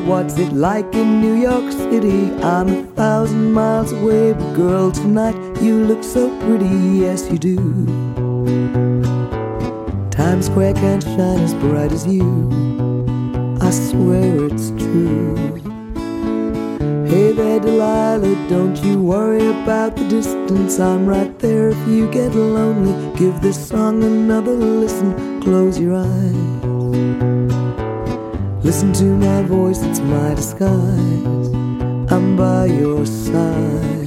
what's it like in New York City? I'm 1,000 miles away, but girl, tonight you look so pretty, yes you do. Times Square can't shine as bright as you, I swear it's true. Hey there Delilah, don't you worry about the distance, I'm right there if you get lonely. Give this song another listen, close your eyes. Listen to my voice, it's my disguise, I'm by your side.